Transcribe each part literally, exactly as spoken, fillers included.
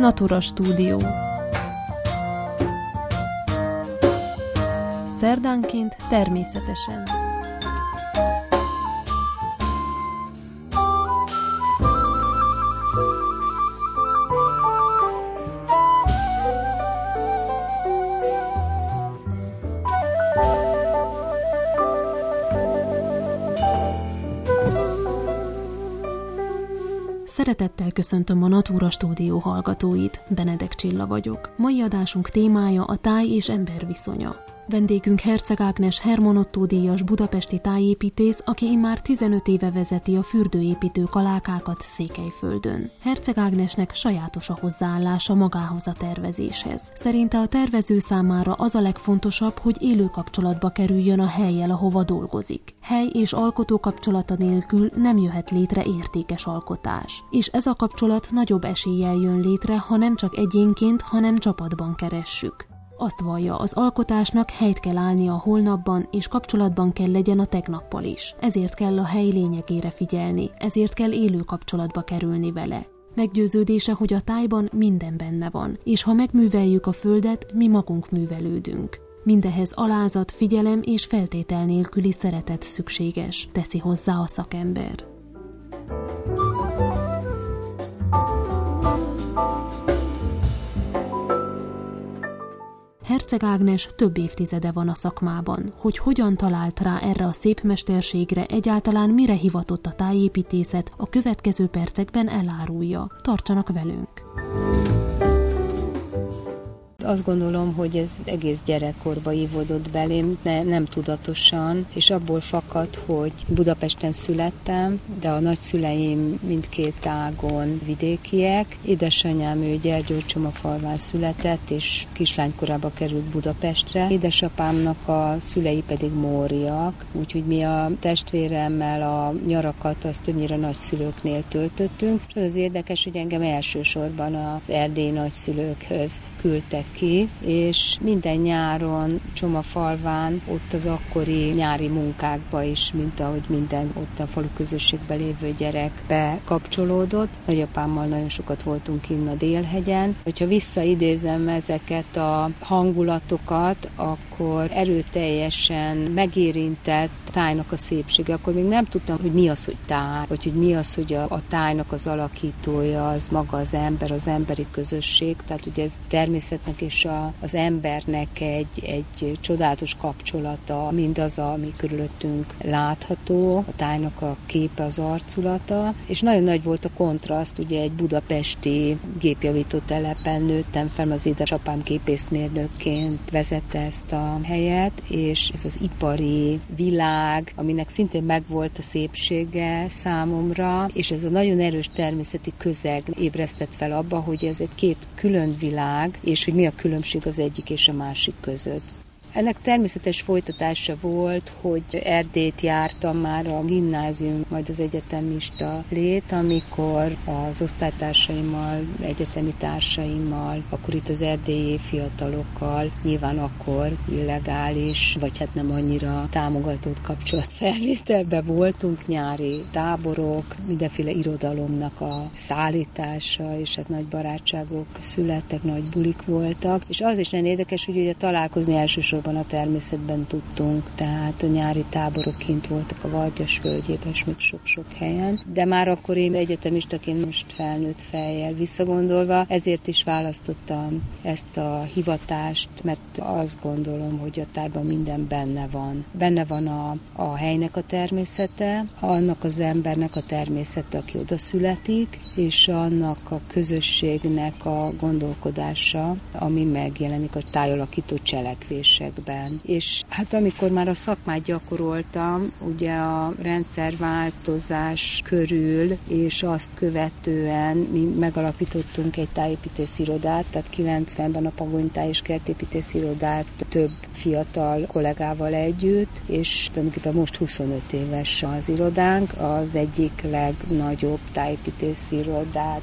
Natura Stúdió. Szerdánként természetesen. Szeretettel köszöntöm a Natura Stúdió hallgatóit, Benedek Csilla vagyok. Mai adásunk témája a táj és ember viszonya. Vendégünk Herceg Ágnes Herman Ottó díjas budapesti tájépítész, aki immár tizenöt éve vezeti a fürdőépítő kalákákat Székelyföldön. Herceg Ágnesnek sajátos a hozzáállása magához a tervezéshez. Szerinte a tervező számára az a legfontosabb, hogy élő kapcsolatba kerüljön a hellyel, ahova dolgozik. Hely és alkotó kapcsolata nélkül nem jöhet létre értékes alkotás. És ez a kapcsolat nagyobb eséllyel jön létre, ha nem csak egyénként, hanem csapatban keressük. Azt vallja, az alkotásnak helyt kell állnia a holnapban, és kapcsolatban kell legyen a tegnappal is. Ezért kell a hely lényegére figyelni, ezért kell élő kapcsolatba kerülni vele. Meggyőződése, hogy a tájban minden benne van, és ha megműveljük a földet, mi magunk művelődünk. Mindehez alázat, figyelem és feltétel nélküli szeretet szükséges, teszi hozzá a szakember. Herceg Ágnes több évtizede van a szakmában, hogy hogyan talált rá erre a szép mesterségre, egyáltalán mire hivatott a tájépítészet, a következő percekben elárulja. Tartsanak velünk! Azt gondolom, hogy ez egész gyerekkorba ívódott belém, ne, nem tudatosan, és abból fakad, hogy Budapesten születtem, de a nagyszüleim mindkét ágon vidékiek. Édesanyám ő Gyergyócsomafalván született, és kislánykorában került Budapestre. Édesapámnak a szülei pedig móriak, úgyhogy mi a testvéremmel a nyarakat azt többnyire nagyszülőknél töltöttünk. És az az érdekes, hogy engem elsősorban az erdélyi nagyszülőkhöz küldtek ki, és minden nyáron Csomafalván ott az akkori nyári munkákba is, mint ahogy minden ott a falu közösségben lévő gyerek bekapcsolódott. Nagyapámmal nagyon sokat voltunk innen a Délhegyen. Hogyha visszaidézem ezeket a hangulatokat, akkor erőteljesen megérintett tájnak a szépsége. Akkor még nem tudtam, hogy mi az, hogy táj, vagy hogy mi az, hogy a, a tájnak az alakítója, az maga az ember, az emberi közösség. Tehát ugye ez természetnek és a, az embernek egy, egy csodálatos kapcsolata, mindaz, ami körülöttünk látható, a tájnak a képe, az arculata, és nagyon nagy volt a kontraszt, ugye egy budapesti gépjavító telepen nőttem fel, az édesapám gépészmérnökként vezette ezt a helyet, és ez az ipari világ, aminek szintén megvolt a szépsége számomra, és ez a nagyon erős természeti közeg ébresztett fel abba, hogy ez egy két külön világ, és hogy mi a különbség az egyik és a másik között. Ennek természetes folytatása volt, hogy Erdélyt jártam már a gimnázium, majd az egyetemista lét, amikor az osztálytársaimmal, egyetemi társaimmal, akkor itt az erdélyi fiatalokkal, nyilván akkor illegális, vagy hát nem annyira támogatott kapcsolatfelvételben voltunk, nyári táborok, mindenféle irodalomnak a szállítása, és hát nagy barátságok születtek, nagy bulik voltak, és az is nagyon érdekes, hogy ugye találkozni elsősorban a természetben tudtunk, tehát a nyári táborok kint voltak a Vargyas völgyében, és még sok-sok helyen. De már akkor én egyetemistaként most felnőtt fejjel visszagondolva, ezért is választottam ezt a hivatást, mert azt gondolom, hogy a tájban minden benne van. Benne van a, a helynek a természete, annak az embernek a természete, aki oda születik, és annak a közösségnek a gondolkodása, ami megjelenik a tájalakító cselekvésekben. És hát amikor már a szakmát gyakoroltam, ugye a rendszerváltozás körül, és azt követően mi megalapítottunk egy tájépítész irodát, tehát kilencvenben a Pagony Táj- és Kertépítész irodát több fiatal kollégával együtt, és tulajdonképpen most huszonöt éves az irodánk, az egyik legnagyobb tájépítész irodát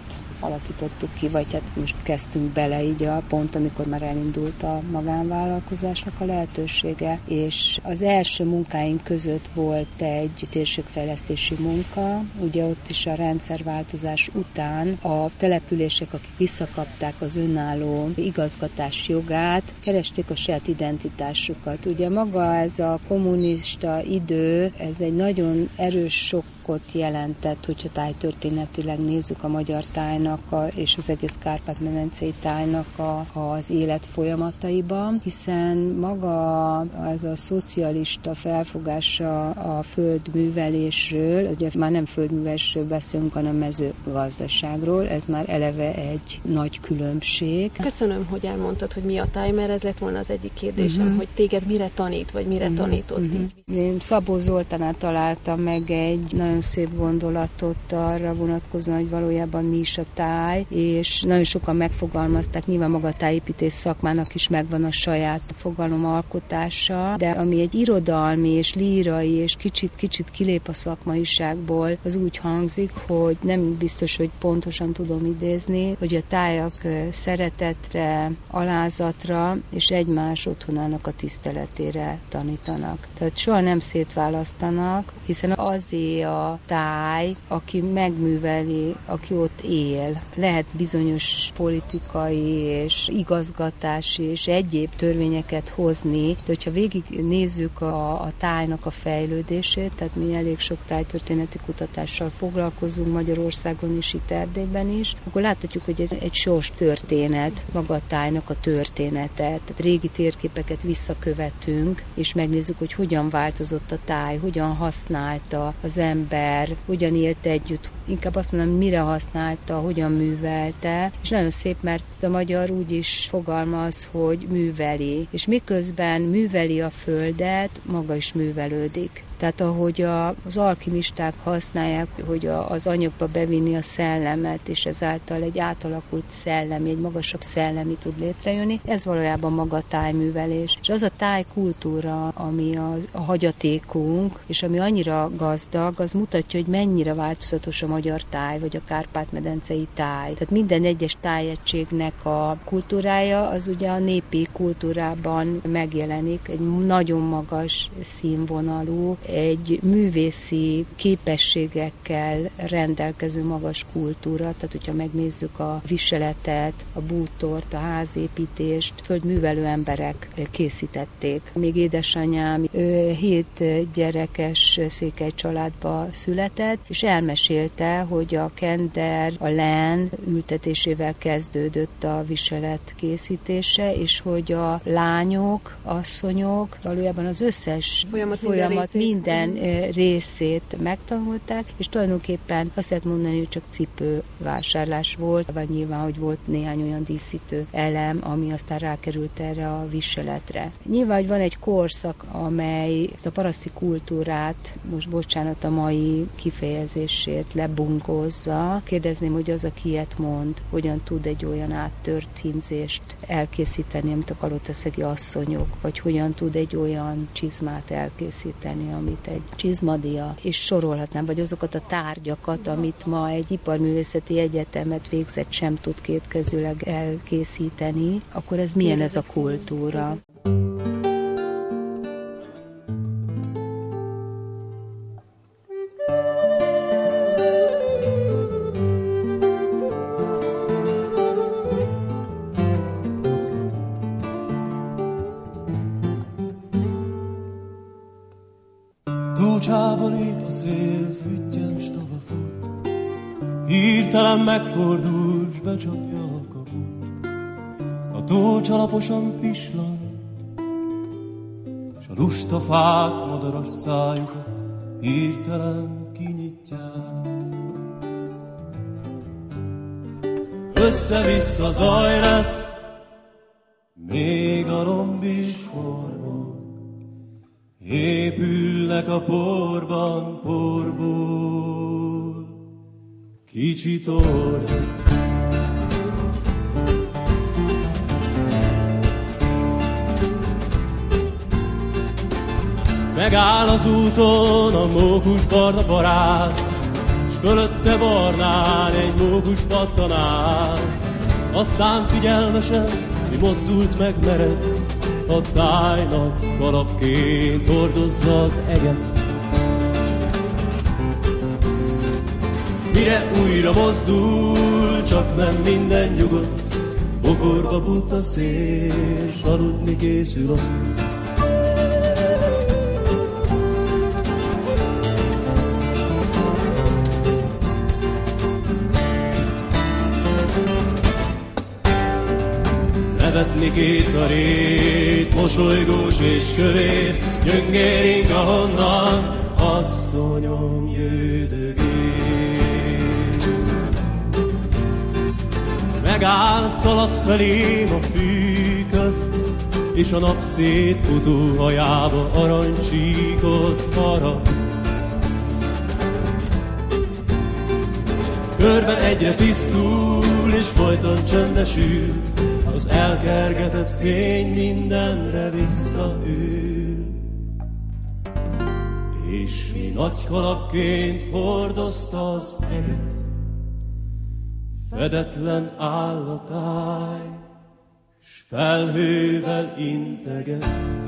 alakítottuk ki, vagy hát most kezdtünk bele így a pont, amikor már elindult a magánvállalkozásnak a lehetősége, és az első munkáink között volt egy térségfejlesztési munka, ugye ott is a rendszerváltozás után a települések, akik visszakapták az önálló igazgatás jogát, keresték a saját identitásukat. Ugye maga ez a kommunista idő, ez egy nagyon erős sokkot jelentett, hogyha tájtörténetileg nézzük a magyar tájnak a, és az egész Kárpát-medencei tájnak a, az élet folyamataiban, hiszen maga ez a szocialista felfogása a földművelésről, ugye már nem földművelésről beszélünk, hanem mezőgazdaságról, ez már eleve egy nagy különbség. Köszönöm, hogy elmondtad, hogy mi a táj, mert ez lett volna az egyik kérdésem, uh-huh. hogy téged mire tanít, vagy mire uh-huh. tanított uh-huh. így. Én Szabó Zoltánál találtam meg egy nagyon szép gondolatot arra vonatkozóan, hogy valójában mi is a táj, és nagyon sokan megfogalmazták, nyilván maga a tájépítés szakmának is megvan a saját fogalomalkotása, de ami egy irodalmi és lírai, és kicsit-kicsit kilép a szakmaiságból, az úgy hangzik, hogy nem biztos, hogy pontosan tudom idézni, hogy a tájak szeretetre, alázatra és egymás otthonának a tiszteletére tanítanak. Tehát soha nem szétválasztanak, hiszen azért a táj, aki megműveli, aki ott él. Lehet bizonyos politikai és igazgatási és egyéb törvényeket hozni, de hogyha végig nézzük a, a tájnak a fejlődését, tehát mi elég sok tájtörténeti kutatással foglalkozunk Magyarországon is, itt Erdélyben is, akkor láthatjuk, hogy ez egy sors történet, maga a tájnak a története. Tehát régi térképeket visszakövetünk, és megnézzük, hogy hogyan változott a táj, hogyan használta az ember, hogyan élt együtt, inkább azt mondom, mire használta, hogyan művelte, és nagyon szép, mert a magyar úgy is fogalmaz, hogy műveli, és miközben műveli a földet, maga is művelődik. Tehát ahogy a, az alkimisták használják, hogy a, az anyagba bevinni a szellemet, és ezáltal egy átalakult szellemi, egy magasabb szellemi tud létrejönni, ez valójában maga a tájművelés. És az a tájkultúra, ami a, a hagyatékunk, és ami annyira gazdag, az mutatja, hogy mennyire változatos a magyar táj, vagy a Kárpát-medencei táj. Tehát minden egyes tájegységnek a kultúrája, az ugye a népi kultúrában megjelenik, egy nagyon magas színvonalú, egy művészi képességekkel rendelkező magas kultúra, tehát hogyha megnézzük a viseletet, a bútort, a házépítést, földművelő emberek készítették. Még édesanyám ő hét gyerekes székely családba született, és elmesélte, hogy a kender, a len ültetésével kezdődött a viselet készítése, és hogy a lányok, asszonyok valójában az összes folyamat, folyamat minden, minden részét megtanulták, és tulajdonképpen azt lehet mondani, hogy csak cipővásárlás volt, vagy nyilván, hogy volt néhány olyan díszítő elem, ami aztán rákerült erre a viseletre. Nyilván, hogy van egy korszak, amely ezt a paraszti kultúrát, most bocsánat a mai kifejezésért, lebunkózza. Kérdezném, hogy az, aki ilyet mond, hogyan tud egy olyan áttört hímzést elkészíteni, amit a kalotaszegi asszonyok, vagy hogyan tud egy olyan csizmát elkészíteni, amit egy csizmadia, és sorolhatnám, vagy azokat a tárgyakat, amit ma egy iparművészeti egyetemet végzett sem tud kétkezűleg elkészíteni, akkor ez milyen ez a kultúra? Tócsába lép a szél, füttyen s tova fut, hirtelen megfordul, s becsapja a kaput. A tócs alaposan pislant, s a lusta fák madaras szájukat hirtelen kinyitják. Össze-vissza zaj lesz, még a lomb is forgó. Épülnek a porban porból kicsi torny. Megáll az úton a mókus barna parát, s fölötte barnán egy mókus pattanál. Aztán figyelmesen mi mozdult meg mered, a táj nagy kalapként hordozza az eget. Mire újra mozdul, csak nem minden nyugodt, bokorba bújt a szél, s aludni készül ott. Nevetni kész a rét, mosolygós és kövér, gyöngérink ahonnan, asszonyom jöldögél. Megáll, szaladt felém a fű közt, és a nap szétfutó hajába aranysíkot harap. Körben egyre tisztul, és folyton csöndesül, az elkergetett fény mindenre visszaül. És mi nagy kalapként hordozta az eget, fedetlen áll a táj, s felhővel integet.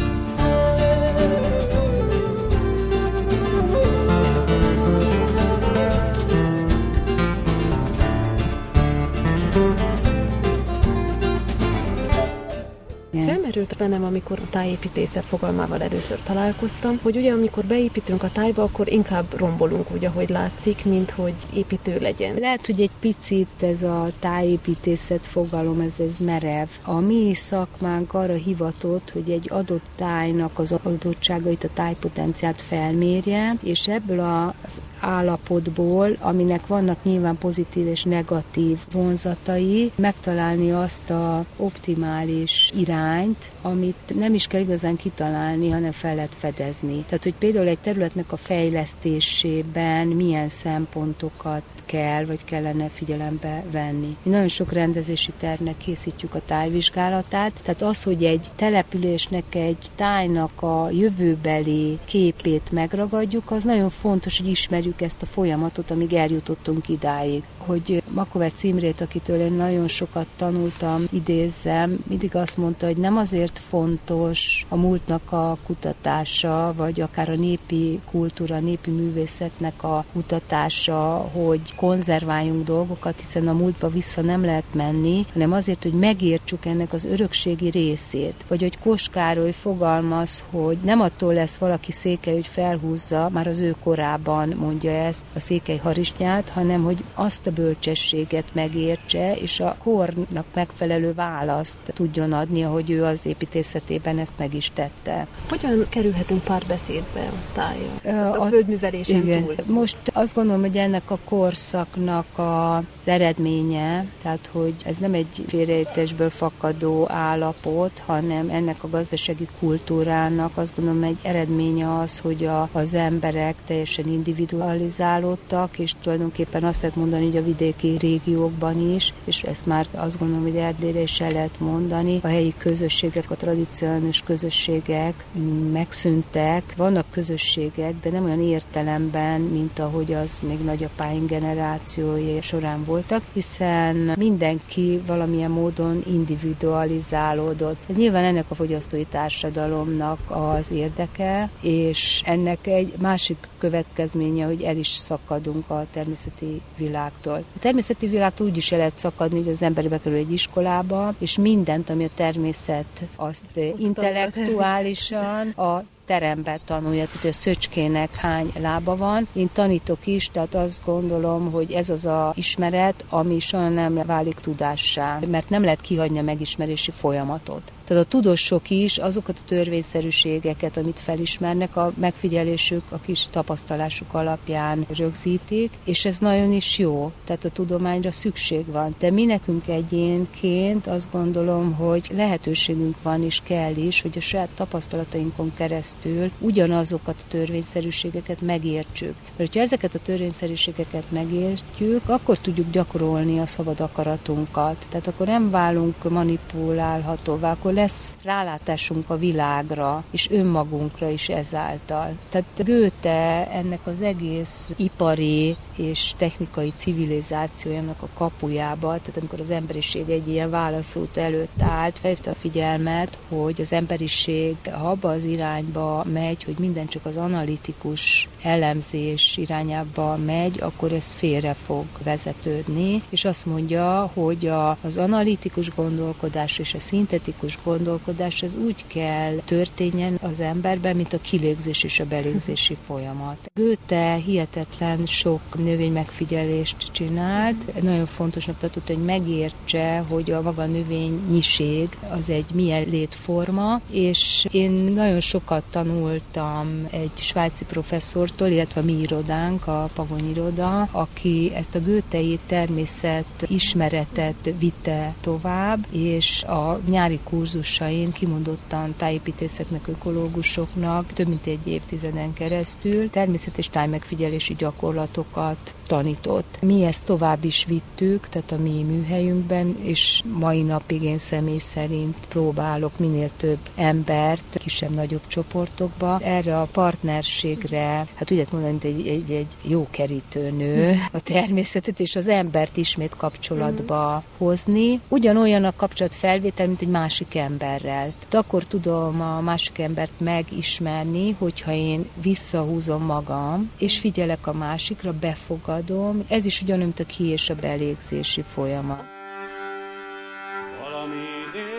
Felmerült bennem, amikor a tájépítészet fogalmával először találkoztam, hogy ugye amikor beépítünk a tájba, akkor inkább rombolunk úgy, ahogy látszik, mint hogy építő legyen. Lehet, hogy egy picit ez a tájépítészet fogalom, ez, ez merev. A mi szakmánk arra hivatott, hogy egy adott tájnak az adottságait, a tájpotenciát felmérje, és ebből az állapotból, aminek vannak nyilván pozitív és negatív vonzatai, megtalálni azt a optimális irányt, amit nem is kell igazán kitalálni, hanem fel lehet fedezni. Tehát, hogy például egy területnek a fejlesztésében milyen szempontokat kell, vagy kellene figyelembe venni. Mi nagyon sok rendezési tervnek készítjük a tájvizsgálatát, tehát az, hogy egy településnek, egy tájnak a jövőbeli képét megragadjuk, az nagyon fontos, hogy ismerjük ezt a folyamatot, amíg eljutottunk idáig. Hogy Makovec Imrét, akitől én nagyon sokat tanultam, idézzem, mindig azt mondta, hogy nem azért fontos a múltnak a kutatása, vagy akár a népi kultúra, a népi művészetnek a kutatása, hogy konzerváljunk dolgokat, hiszen a múltba vissza nem lehet menni, hanem azért, hogy megértsük ennek az örökségi részét. Vagy hogy Kós Károly fogalmaz, hogy nem attól lesz valaki székely, hogy felhúzza, már az ő korában mondja ezt a székely harisnyát, hanem hogy azt a bölcsességet megértse, és a kornak megfelelő választ tudjon adni, ahogy ő az építészetében ezt meg is tette. Hogyan kerülhetünk párbeszédbe a tájjal? A, a földművelésen túl. Most azt gondolom, hogy ennek a korszaknak az eredménye, tehát hogy ez nem egy félreértésből fakadó állapot, hanem ennek a gazdasági kultúrának azt gondolom egy eredménye az, hogy a, az emberek teljesen individualizálódtak, és tulajdonképpen azt lehet mondani, hogy a vidéki régiókban is, és ezt már azt gondolom, hogy Erdélyre is el lehet mondani, a helyi közösségek, a tradicionális közösségek megszűntek, vannak közösségek, de nem olyan értelemben, mint ahogy az még nagyapáink generációi során voltak, hiszen mindenki valamilyen módon individualizálódott. Ez nyilván ennek a fogyasztói társadalomnak az érdeke, és ennek egy másik következménye, hogy el is szakadunk a természeti világtól. A természeti világtól úgy is el lehet szakadni, hogy az ember bekerül egy iskolába, és mindent, ami a természet, azt intellektuálisan a teremben tanulja, tehát a szöcskének hány lába van. Én tanítok is, tehát azt gondolom, hogy ez az a ismeret, ami soha nem válik tudássá, mert nem lehet kihagyni a megismerési folyamatot. Tehát a tudósok is azokat a törvényszerűségeket, amit felismernek, a megfigyelésük, a kis tapasztalásuk alapján rögzítik, és ez nagyon is jó. Tehát a tudományra szükség van. De mi nekünk egyénként azt gondolom, hogy lehetőségünk van és kell is, hogy a saját tapasztalatainkon keresztül ugyanazokat a törvényszerűségeket megértsük. Mert ha ezeket a törvényszerűségeket megértjük, akkor tudjuk gyakorolni a szabad akaratunkat. Tehát akkor nem válunk manipulálhatóvá, akkor lesz rálátásunk a világra, és önmagunkra is ezáltal. Tehát Goethe ennek az egész ipari és technikai civilizációjának a kapujába, tehát amikor az emberiség egy ilyen válaszút előtt állt, felhívta a figyelmet, hogy az emberiség abba az irányba megy, hogy minden csak az analitikus elemzés irányába megy, akkor ez félre fog vezetődni, és azt mondja, hogy a, az analitikus gondolkodás és a szintetikus gondolkodás az úgy kell történjen az emberben, mint a kilégzés és a belégzési folyamat. Goethe hihetetlen sok növénymegfigyelést csinált. Nagyon fontosnak tartott, hogy megértse, hogy a maga növényiség az egy milyen létforma, és én nagyon sokat tanultam egy svájci professzortól, illetve a mi irodánk, a Pagony iroda, aki ezt a Goethe-i természet ismeretet vitte tovább, és a nyári kurzusain kimondottan tájépítészeknek, ökológusoknak több mint egy évtizeden keresztül természet- és tájmegfigyelési gyakorlatokat tanított. Mi ezt tovább is vittük, tehát a mi műhelyünkben, és mai napig én személy szerint próbálok minél több embert kisebb-nagyobb csoportokba erre a partnerségre, hát úgy lehet mondani, mint egy, egy, egy jó kerítőnő a természetet és az embert ismét kapcsolatba hozni. Ugyanolyan a kapcsolatfelvétel, mint egy másik emberrel. Tehát akkor tudom a másik embert megismerni, hogyha én visszahúzom magam, és figyelek a másikra, befogadom. Ez is ugyanúgy, mint a ki- és a belégzési folyamat. Valami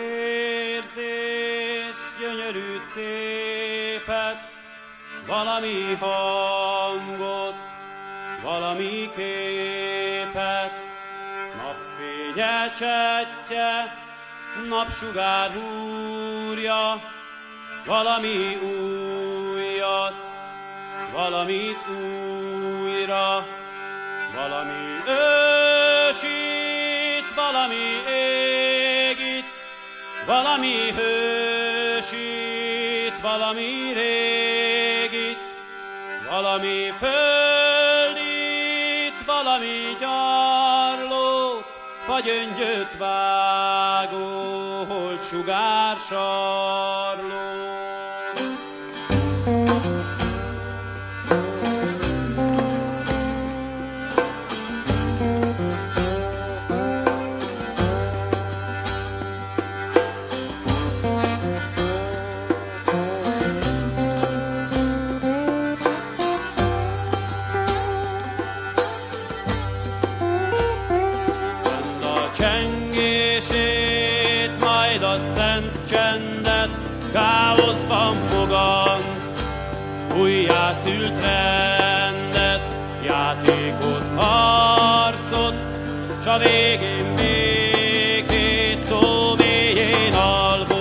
érzés, gyönyörű szépet, valami hangot, valami képet, napfénye csetje, napsugár húrja, valami újat, valamit újra, valami ősít, valami égít, valami hősít, valami régit, valami földít, valami gyarlót, fagyöngyöt vágó, holt sugár sarló. Káoszban fogant, újjászült rendet, játékot, harcot, s a végén békét, szó mélyén alvó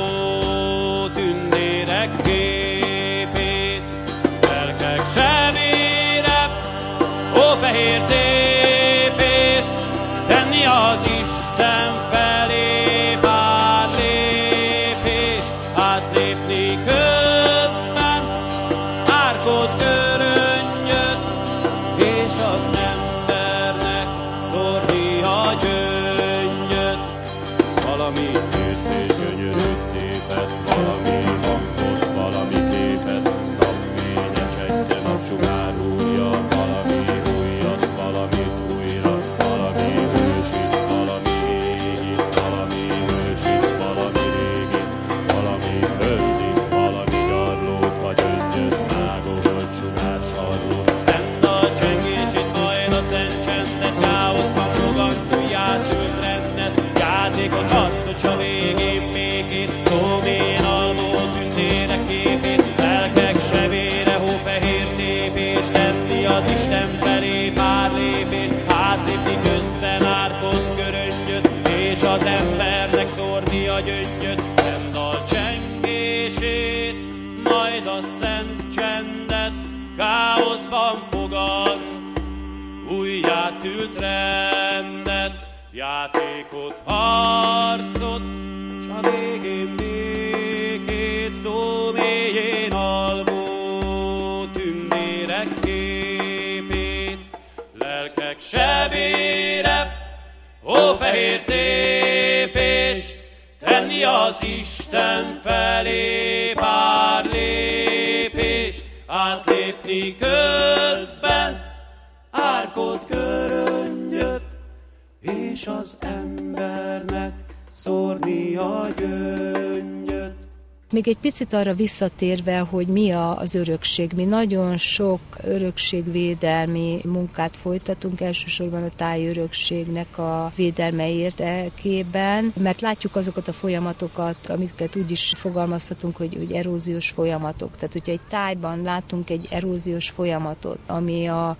tündérek képét. Lelkek sebére, ó fehér tépés, tenni az Isten felé pár lépést, átlépni közben árkot körönnyöt, és az embernek szórni a gyöngyöt. Valami érzés, gyönyörű szépet, valami hangot, valami képet, napfénye csetje, napsugár húrja, valami újat, valamit újra, valami hősít, valami égit, valami hősít, valami régit, valami földit, valami gyarlót, vagy öngyöt, vágó, holt sugár sarló. Szent a csengését, majd a szent csendet, káoszban fogant, újjászült rendet, játékot, harcot, s a végén békét, szó mélyen alvó tündérek képét, lelkek sebére, hófehér tépés, tenni az Isten felé pár lépést, átlépni közben árkot köröngyöt, és az embernek szórni a gyöngyöt. Szent dal csengését, majd a szent csendet, káoszban fogant, újjászült rendet, játékot, harcot, s a végén békét, tó mélyén alvó tündérek képét. Lelkek sebére, ó fehér tépést, tenni az Isten Isten felé pár lépést átlépni közben, árkot köröngyöt, és az embernek szórni a gyöngyöt. Még egy picit arra visszatérve, hogy mi a, az örökség. Mi nagyon sok örökségvédelmi munkát folytatunk, elsősorban a tájörökségnek a védelme érdekében, mert látjuk azokat a folyamatokat, amiket úgy is fogalmazhatunk, hogy, hogy eróziós folyamatok. Tehát, hogyha egy tájban látunk egy eróziós folyamatot, ami a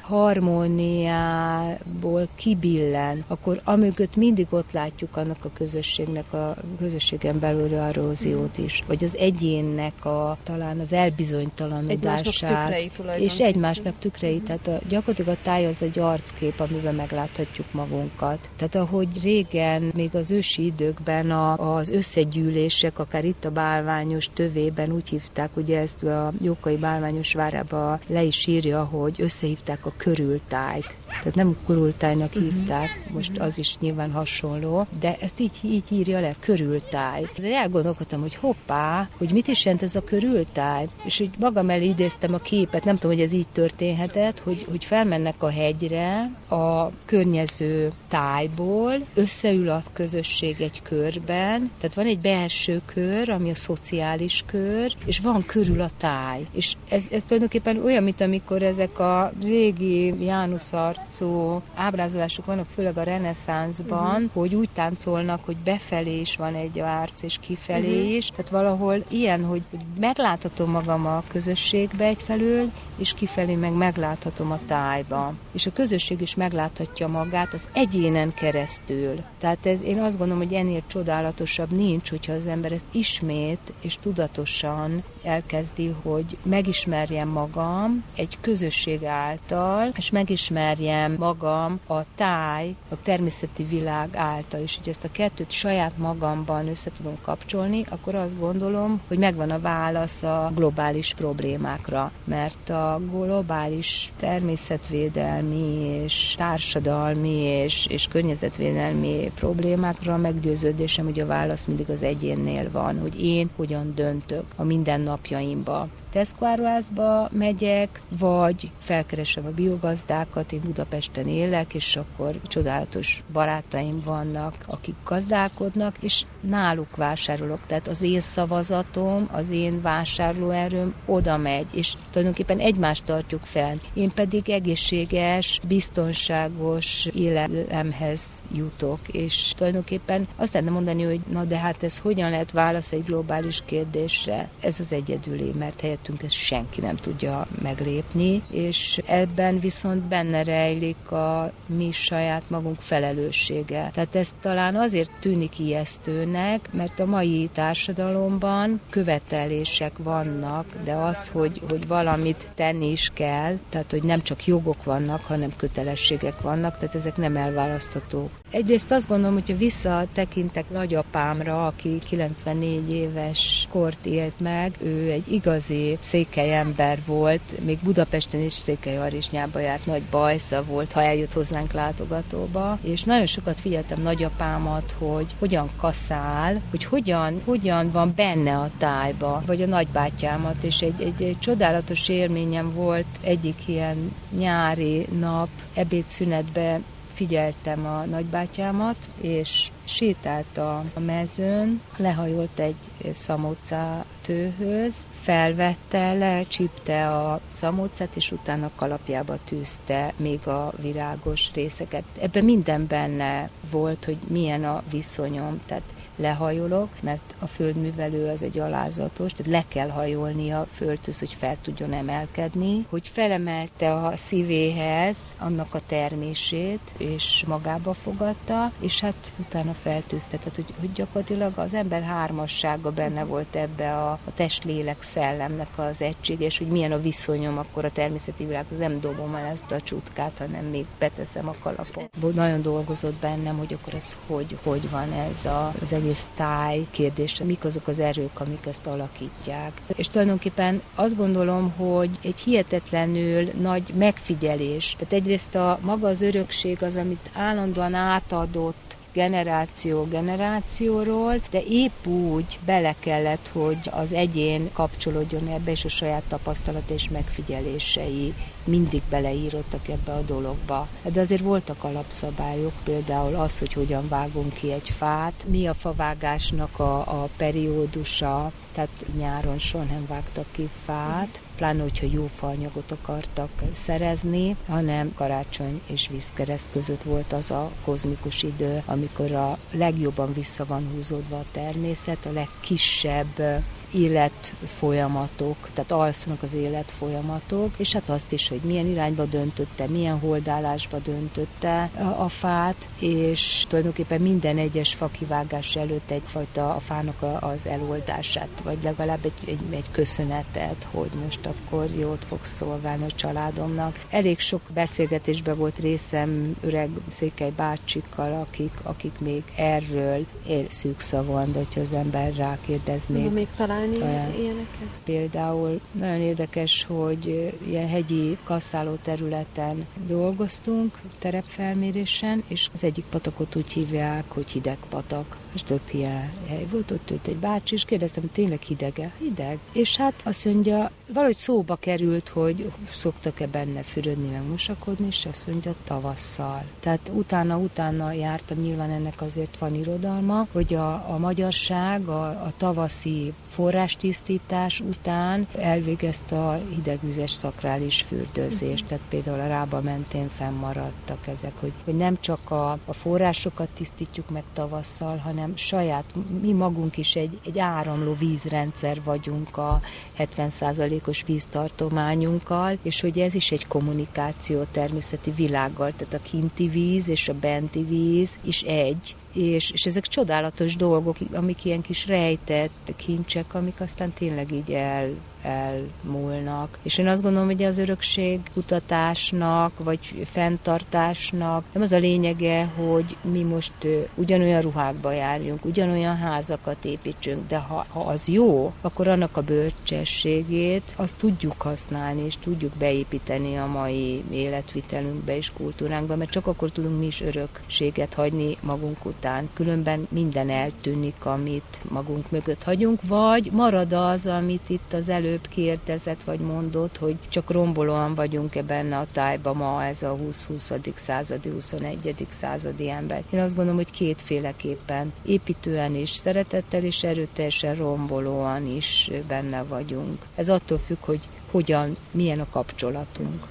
harmóniából kibillen, akkor amögött mindig ott látjuk annak a közösségnek, a közösségen belül eróziót is, vagy az egyénnek a, talán az elbizonytalanodását, és egymásnak tükrei. Tehát a, gyakorlatilag a táj az egy arckép, amiben megláthatjuk magunkat. Tehát ahogy régen, még az ősi időkben a, az összegyűlések, akár itt a bálványos tövében úgy hívták, ugye ezt a Jókai bálványos várába le is írja, hogy összehívták a körültájt. Tehát nem körültájnak hívták, most az is nyilván hasonló, de ezt így, így írja le, körültáj. Ezért elgondolkodtam, hogy hoppá, hogy mit is jelent ez a körültáj, és hogy magam elé idéztem a képet, nem tudom, hogy ez így történhetett, hogy, hogy felmennek a hegyre a környező tájból, összeül a közösség egy körben, tehát van egy belső kör, ami a szociális kör, és van körül a táj. És ez, ez tulajdonképpen olyan, mint amikor ezek a régi János arcú ábrázolások vannak, főleg a reneszánszban, uh-huh. hogy úgy táncolnak, hogy befelé is van egy arc, és kifelé uh-huh. is. Tehát valahol ilyen, hogy, hogy megláthatom magam a közösségbe egyfelől, és kifelé meg megláthatom a tájba. És a közösség is megláthatja magát az egyénen keresztül. Tehát ez, én azt gondolom, hogy ennél csodálatosabb nincs, hogyha az ember ezt ismét és tudatosan elkezdi, hogy megismerjem magam egy közösség által, és megismerjem magam a táj, a természeti világ által. És hogy ezt a kettőt saját magamban össze tudom kapcsolni, akkor azt gondolom, hogy megvan a válasz a globális problémákra. Mert a globális természetvédelmi és társadalmi és, és környezetvédelmi problémákra meggyőződésem, hogy a válasz mindig az egyénnél van, hogy én hogyan döntök a mindennapjaimba. Tesco-áruházba megyek, vagy felkeresem a biogazdákat, én Budapesten élek, és akkor csodálatos barátaim vannak, akik gazdálkodnak, és náluk vásárolok. Tehát az én szavazatom, az én vásárlóerőm oda megy, és tulajdonképpen egymást tartjuk fel. Én pedig egészséges, biztonságos életemhez jutok, és tulajdonképpen azt lehetne mondani, hogy na de hát ez hogyan lehet válasz egy globális kérdésre? Ez az egyedüli, mert helyett ezt senki nem tudja meglépni, és ebben viszont benne rejlik a mi saját magunk felelőssége. Tehát ez talán azért tűnik ijesztőnek, mert a mai társadalomban követelések vannak, de az, hogy, hogy valamit tenni is kell, tehát hogy nem csak jogok vannak, hanem kötelességek vannak, tehát ezek nem elválaszthatók. Egyrészt azt gondolom, hogyha visszatekintek nagyapámra, aki kilencvennégy éves kort élt meg, ő egy igazi székely ember volt, még Budapesten is Székelyharisnyába járt, nagy bajsza volt, ha eljött hozzánk látogatóba, és nagyon sokat figyeltem nagyapámat, hogy hogyan kaszál, hogy hogyan, hogyan van benne a tájba, vagy a nagybátyámat, és egy, egy, egy csodálatos élményem volt egyik ilyen nyári nap, ebédszünetbe figyeltem a nagybátyámat, és sétált a, a mezőn, lehajolt egy szamócátőhöz, felvette, lecsípte a szamócát, és utána kalapjába tűzte még a virágos részeket. Ebben minden benne volt, hogy milyen a viszonyom, tehát lehajolok, mert a földművelő az egy alázatos, tehát le kell hajolni a földhöz, hogy fel tudjon emelkedni, hogy felemelte a szívéhez annak a termését, és magába fogadta, és hát utána feltűzte, tehát hogy, hogy gyakorlatilag az ember hármassága benne volt ebbe a, a test-lélek szellemnek az egysége, és hogy milyen a viszonyom akkor a természeti világhoz, nem dobom el ezt a csutkát, hanem még beteszem a kalapot. Nagyon dolgozott bennem, hogy akkor ez hogy, hogy van ez a, az egész táj kérdés, mik azok az erők, amik ezt alakítják. És tulajdonképpen azt gondolom, hogy egy hihetetlenül nagy megfigyelés. Tehát egyrészt a maga az örökség az, amit állandóan átadott generáció generációról, de épp úgy bele kellett, hogy az egyén kapcsolódjon ebbe, és a saját tapasztalat és megfigyelései mindig beleírottak ebbe a dologba. De azért voltak alapszabályok, például az, hogy hogyan vágunk ki egy fát, mi a favágásnak a, a periódusa, tehát nyáron soha nem vágtak ki fát, pláne, hogyha jó faanyagot akartak szerezni, hanem karácsony és vízkereszt között volt az a kozmikus idő, amikor a legjobban vissza van húzódva a természet, a legkisebb életfolyamatok, tehát alszanak az életfolyamatok, és hát azt is, hogy milyen irányba döntötte, milyen holdállásba döntötte a, a fát, és tulajdonképpen minden egyes fakivágás előtt egyfajta a fának a, az eloldását, vagy legalább egy, egy, egy köszönetet, hogy most akkor jót fogsz szolgálni a családomnak. Elég sok beszélgetésben volt részem öreg Székely bácsikkal, akik, akik még erről ér szűkszavon, de hogyha az ember rákérdez még. még találni ilyeneket? Például nagyon érdekes, hogy ilyen hegyi kasszáló területen dolgoztunk, terepfelmérésen, és az egyik patakot úgy hívják, hogy hideg patak. És több ilyen hely volt, ott ült egy bácsi, és kérdeztem, hogy tényleg hideg-e? Hideg. És hát azt mondja, valahogy szóba került, hogy szoktak-e benne fürödni, meg mosakodni, és azt mondja, tavasszal. Tehát utána-utána jártam, nyilván ennek azért van irodalma, hogy a, a magyarság a, a tavaszi forrástisztítás után elvégezte a hidegvizes szakrális fürdőzést, tehát például a Rába mentén fennmaradtak ezek, hogy, hogy nem csak a, a forrásokat tisztítjuk meg tavasszal, hanem saját, mi magunk is egy, egy áramló vízrendszer vagyunk a hetven százalékos víztartományunkkal, és hogy ez is egy kommunikáció természeti világgal, tehát a kinti víz és a benti víz is egy, és, és ezek csodálatos dolgok, amik ilyen kis rejtett kincsek, amik aztán tényleg így el elmúlnak. És én azt gondolom, hogy az örökség kutatásnak, vagy fenntartásnak nem az a lényege, hogy mi most ugyanolyan ruhákba járjunk, ugyanolyan házakat építsünk, de ha, ha az jó, akkor annak a bölcsességét azt tudjuk használni, és tudjuk beépíteni a mai életvitelünkbe és kultúránkba, mert csak akkor tudunk mi is örökséget hagyni magunk után. Különben minden eltűnik, amit magunk mögött hagyunk, vagy marad az, amit itt az elő kérdezett, vagy mondott, hogy csak rombolóan vagyunk-e benne a tájban ma ez a húsz-huszadik századi, huszonegyedik századi ember. Én azt gondolom, hogy kétféleképpen építően és szeretettel és erőteljesen rombolóan is benne vagyunk. Ez attól függ, hogy hogyan, milyen a kapcsolatunk.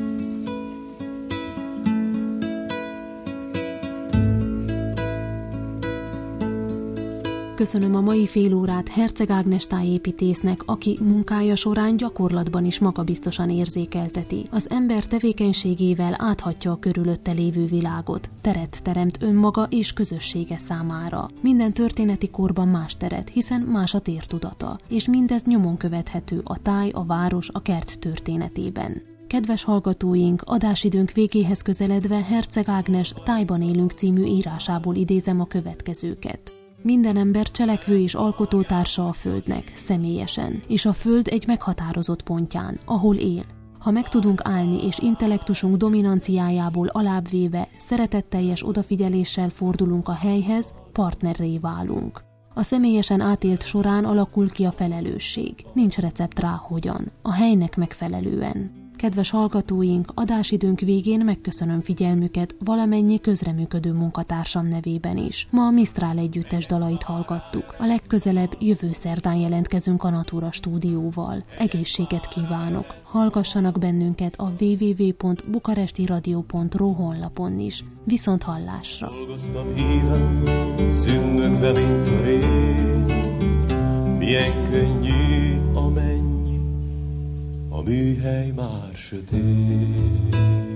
Köszönöm a mai fél órát Herceg Ágnes tájépítésznek, aki munkája során gyakorlatban is magabiztosan érzékelteti. Az ember tevékenységével áthatja a körülötte lévő világot, teret teremt önmaga és közössége számára. Minden történeti korban más teret, hiszen más a tértudata, és mindez nyomon követhető a táj, a város, a kert történetében. Kedves hallgatóink, adásidőnk végéhez közeledve Herceg Ágnes Tájban élünk című írásából idézem a következőket. Minden ember cselekvő és alkotótársa a Földnek, személyesen, és a Föld egy meghatározott pontján, ahol él. Ha meg tudunk állni és intellektusunk dominanciájából alábbvéve, szeretetteljes odafigyeléssel fordulunk a helyhez, partnerré válunk. A személyesen átélt során alakul ki a felelősség. Nincs recept rá hogyan. A helynek megfelelően. Kedves hallgatóink, adásidőnk végén megköszönöm figyelmüket valamennyi közreműködő munkatársam nevében is. Ma a Misztrál együttes dalait hallgattuk. A legközelebb jövő szerdán jelentkezünk a Natura stúdióval. Egészséget kívánok! Hallgassanak bennünket a double-u double-u double-u pont bukarestiradio pont ru honlapon is. Viszont hallásra! Dolgoztam híven, szümmögve, mint a rét. Milyen könnyű a menny, a műhely már sötét.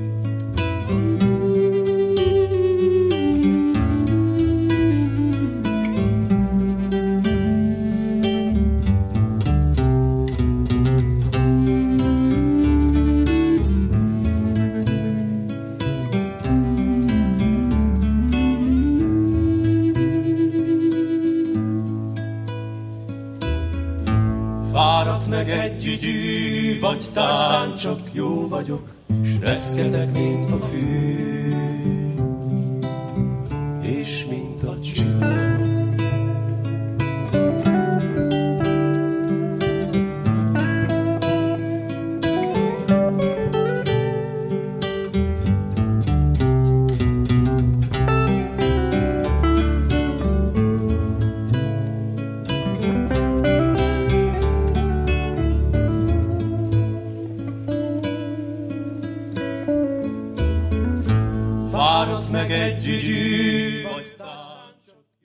Fáradt meg egy ügyű, vagy tán csak jó vagyok, s reszketek, mint a fű, és mi egy gyűrű